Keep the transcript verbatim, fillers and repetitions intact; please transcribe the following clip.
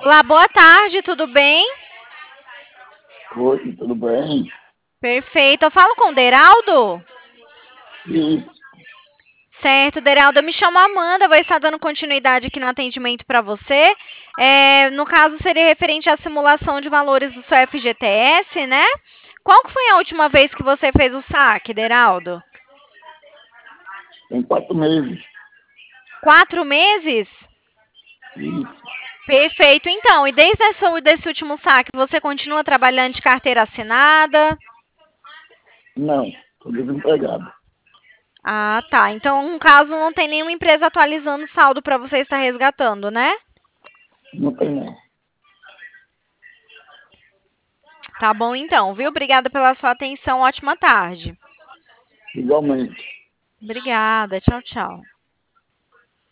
Olá, boa tarde, tudo bem? Oi, tudo bem? Perfeito. Eu falo com o Deraldo? E Certo, Deraldo, eu me chamo Amanda, vou estar dando continuidade aqui no atendimento para você. É, no caso, seria referente à simulação de valores do seu F G T S, né? Qual que foi a última vez que você fez o saque, Deraldo? tem quatro meses. Quatro meses? E Perfeito, então. E desde esse, desse último saque, você continua trabalhando de carteira assinada? não, estou desempregado. Ah, tá. Então, no caso, não tem nenhuma empresa atualizando o saldo para você estar resgatando, né? Não tem não. Tá bom então, viu? Obrigada pela sua atenção. Ótima tarde. Igualmente. Obrigada. Tchau, tchau.